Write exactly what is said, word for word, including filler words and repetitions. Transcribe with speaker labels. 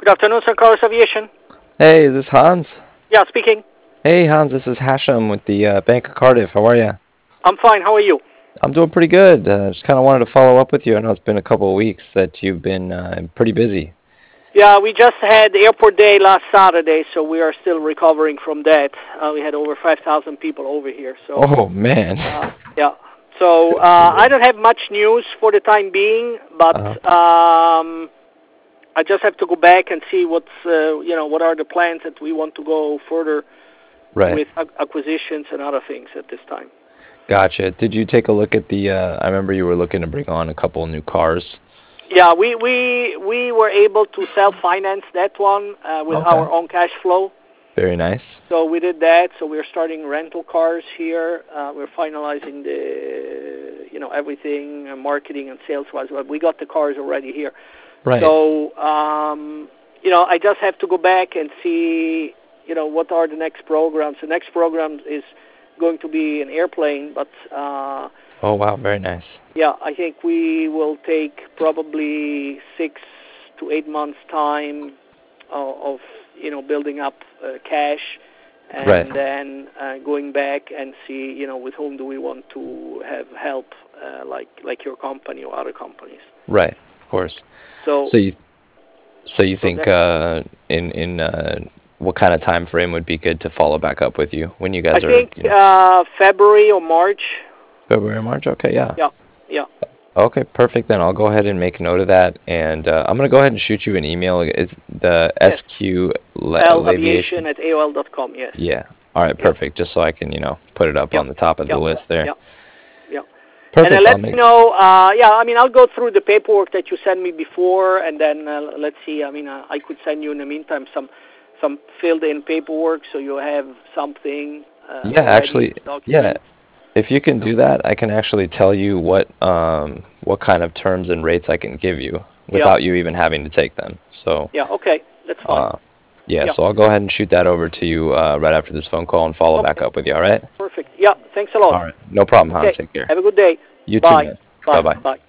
Speaker 1: Good afternoon, Sir Carlos Aviation.
Speaker 2: Hey, is this Hans?
Speaker 1: Yeah, speaking.
Speaker 2: Hey, Hans, this is Hashem with the uh, Bank of Cardiff. How are you?
Speaker 1: I'm fine. How are you?
Speaker 2: I'm doing pretty good. Uh, just kind of wanted to follow up with you. I know it's been a couple of weeks that you've been uh, pretty busy.
Speaker 1: Yeah, we just had airport day last Saturday, so we are still recovering from that. Uh, we had over five thousand people over here. So.
Speaker 2: Oh, man.
Speaker 1: Uh, yeah. So uh, I don't have much news for the time being, but
Speaker 2: Uh,
Speaker 1: um, I just have to go back and see what's uh, you know what are the plans that we want to go further
Speaker 2: right.
Speaker 1: with ac- acquisitions and other things at this time.
Speaker 2: Gotcha. Did you take a look at the, uh, I remember you were looking to bring on a couple new cars.
Speaker 1: Yeah, we we we were able to self-finance that one uh, with
Speaker 2: Okay.
Speaker 1: our own cash flow.
Speaker 2: Very nice.
Speaker 1: So we did that. So we're starting rental cars here. Uh, we're finalizing the you know everything, uh, marketing and sales wise. But we got the cars already here.
Speaker 2: Right.
Speaker 1: So um, you know, I just have to go back and see you know what are the next programs. The next program is going to be an airplane, but. Uh,
Speaker 2: Oh, wow. Very nice.
Speaker 1: Yeah, I think we will take probably six to eight months' time of, of you know, building up uh, cash, and
Speaker 2: Right.
Speaker 1: then uh, going back and see, you know, with whom do we want to have help, uh, like like your company or other companies.
Speaker 2: Right. Of course.
Speaker 1: So,
Speaker 2: So you, so you
Speaker 1: so
Speaker 2: think
Speaker 1: that,
Speaker 2: uh, in in uh, what kind of time frame would be good to follow back up with you when you
Speaker 1: I
Speaker 2: guys are,
Speaker 1: think
Speaker 2: you know,
Speaker 1: uh, February or March.
Speaker 2: February, March? Okay, yeah.
Speaker 1: Yeah, yeah.
Speaker 2: Okay, perfect. Then I'll go ahead and make note of that, and uh, I'm gonna go ahead and shoot you an email. Is the
Speaker 1: Yes.
Speaker 2: S Q la-
Speaker 1: L
Speaker 2: Aviation?
Speaker 1: Aviation at A O L dot com. Yes.
Speaker 2: Yeah. All right,
Speaker 1: Yep.
Speaker 2: perfect. Just so I can, you know, put it up
Speaker 1: Yep.
Speaker 2: on the top of the
Speaker 1: Yep.
Speaker 2: list there.
Speaker 1: Yep. Yep. And then
Speaker 2: Perfect. I'll
Speaker 1: let me
Speaker 2: make.
Speaker 1: know, uh, yeah, I mean, I'll go through the paperwork that you sent me before, and then uh, let's see, I mean, uh, I could send you in the meantime some some filled-in paperwork so you have something uh,
Speaker 2: Yeah,
Speaker 1: already,
Speaker 2: actually, yeah.
Speaker 1: document.
Speaker 2: If you can do that, I can actually tell you what um what kind of terms and rates I can give you
Speaker 1: Yeah,
Speaker 2: without you even having to take them. So,
Speaker 1: yeah, okay, that's fine.
Speaker 2: uh, yeah.
Speaker 1: Yeah,
Speaker 2: So I'll go ahead and shoot that over to you uh, right after this phone call and follow back
Speaker 1: okay,
Speaker 2: up with you. All right?
Speaker 1: perfect. Yeah, thanks a lot.
Speaker 2: All right. No problem, Hans.
Speaker 1: Okay,
Speaker 2: Take care.
Speaker 1: have a good day.
Speaker 2: You too,
Speaker 1: Bye.
Speaker 2: man. Bye
Speaker 1: Bye.
Speaker 2: bye.
Speaker 1: Bye.